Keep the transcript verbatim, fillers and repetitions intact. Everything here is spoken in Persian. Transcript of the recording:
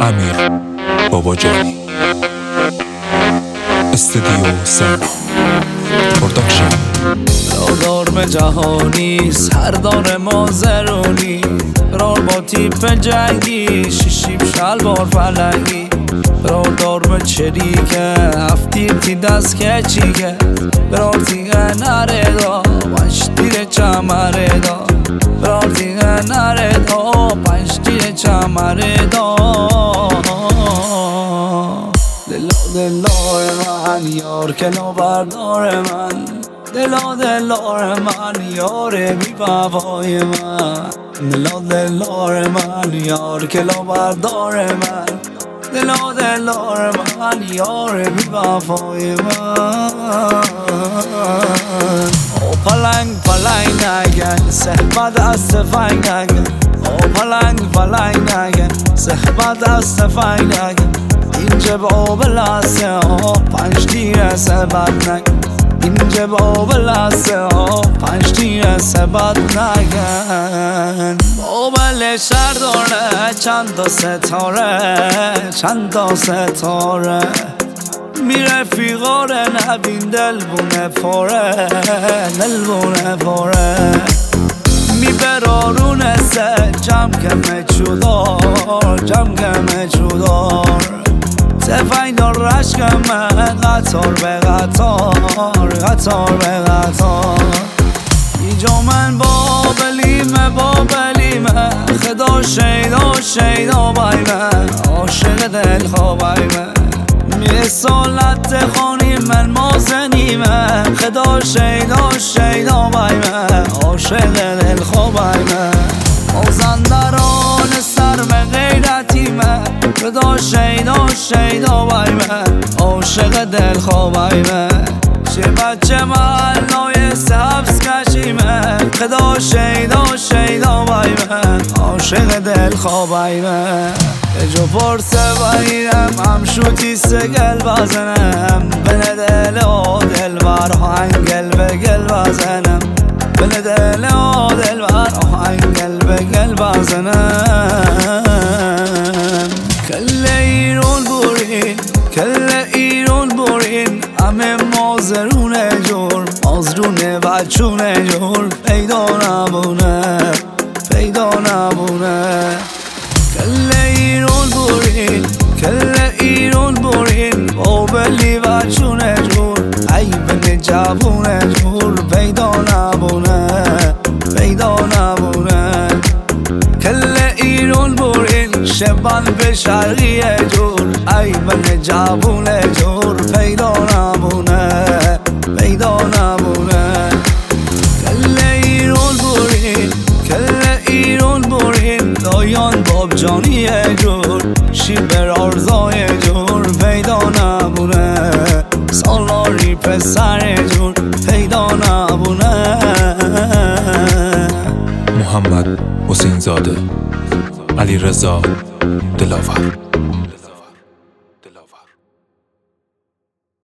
امیر باباجانی استودیو سن پروداکشن. رادارم جهانی سردار مازرونی رار با تیپ جنگی شیشیب شلوار فلنگی رادارم چریکه هفتیر تی دست کچیکه برار تیگه نره دا پنج تیر چمره دا برار تیگه نره دا پنج تیر چمره دا دلا دلار من یار کلا بردار من دلا دلار من یار بی وفای من دلا دلار من یار کلا بردار من دلا دلار من یار بی وفای من او پلنگ پلنگ نگن صحبت از تفنگ نگن او پلنگ پلنگ نگن صحبت از تفنگ نگن اینجا با بلاسه ها پنج تیر سبت نگن اینجا با بلاسه ها پنج تیر سبت نگن با بله شهر داره چند تا ستاره چند تا ستاره میره فیغاره نبین دل بونه پاره دل بونه پاره میبرارونه سه جم کمه چودار جم کمه چودار تفنگ دار رشکمه قطار به قطار قطار به قطار اینجا من با بلیمه با بلیمه خدا شیدا شیدا بایمه عاشق دل خوابایمه می سالت خانی من مازنیمه خدا شیدا شیدا بایمه عاشق دل خوابایمه مازندران سرم غیرتیمه خدا شیدا شیدا بایمه عاشق دل خوابایمه چه بچه محلای سبز کشیمه خدا شیدا شیدا بایمه عاشق دل خوابایمه جو پرسه بایرم هم شوتی سگل بزنم بنه دل و دل بر هنگل بگل بزنم بنه دل و دل بر هنگل بگل بزنم کل ایرون بورین کل ایرون بورین همه مازرونه جور مازرونه بچونه جور پیدا نبونه پیدا نبونه کل ایرون بورین کل ایرون بورین با بلی بچونه جور عیبن جوونه جور پیدا نبونه پیدا نبونه کل ایرون بورین شبان به شرقیه جور عیبن جوونه جور پیدا نبونه پیدا نبونه کل ایرون بورین کل ایرون بورین دایان باب جانیه جور شیبر آرزای جور پیدا نبونه سالاری پسر جور پیدا نبونه محمد حسین زاده علی رضا دلاور.